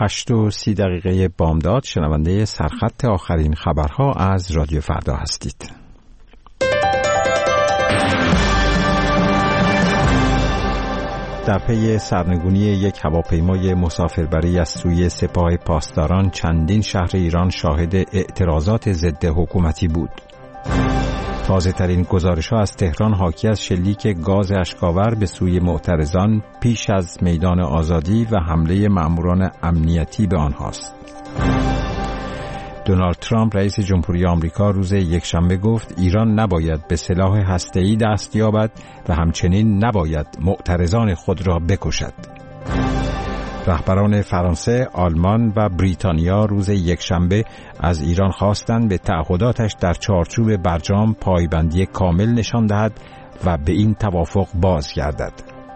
8:30 بامداد شنونده سرخط آخرین خبرها از رادیو فردا هستید. در پی سرنگونی یک هواپیمای مسافربری از سوی سپاه پاسداران چندین شهر ایران شاهد اعتراضات ضد حکومتی بود. تازه ترین گزارش ها از تهران حاکی از شلیک گاز اشک‌آور به سوی معترضان پیش از میدان آزادی و حمله مأموران امنیتی به آنهاست. دونالد ترامپ رئیس جمهوری آمریکا روز یکشنبه گفت ایران نباید به سلاح هسته‌ای دست یابد و همچنین نباید معترضان خود را بکشد. رهبران فرانسه، آلمان و بریتانیا روز یکشنبه از ایران خواستند به تعهداتش در چارچوب برجام پایبندی کامل نشان دهد و به این توافق بازگردد.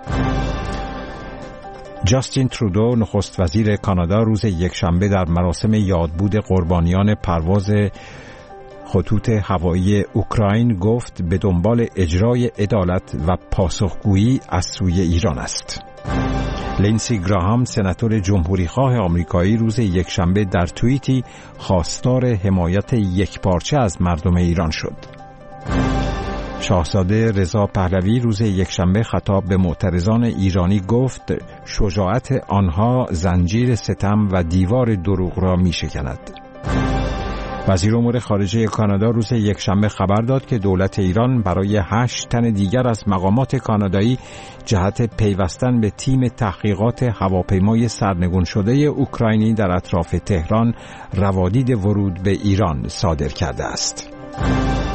جاستین ترودو نخست وزیر کانادا روز یکشنبه در مراسم یادبود قربانیان پرواز خطوط هوایی اوکراین گفت به دنبال اجرای عدالت و پاسخگویی از سوی ایران است. لینسی گراهام سناتور جمهوریخواه آمریکایی روز یکشنبه در توییتی خواستار حمایت یکپارچه از مردم ایران شد. شاهزاده رضا پهلوی روز یکشنبه خطاب به معترضان ایرانی گفت شجاعت آنها زنجیر ستم و دیوار دروغ را می‌شکند. وزیر امور خارجه کانادا روز یکشنبه خبر داد که دولت ایران برای 8 تن دیگر از مقامات کانادایی جهت پیوستن به تیم تحقیقات هواپیمای سرنگون شده اوکراینی در اطراف تهران روادید ورود به ایران صادر کرده است.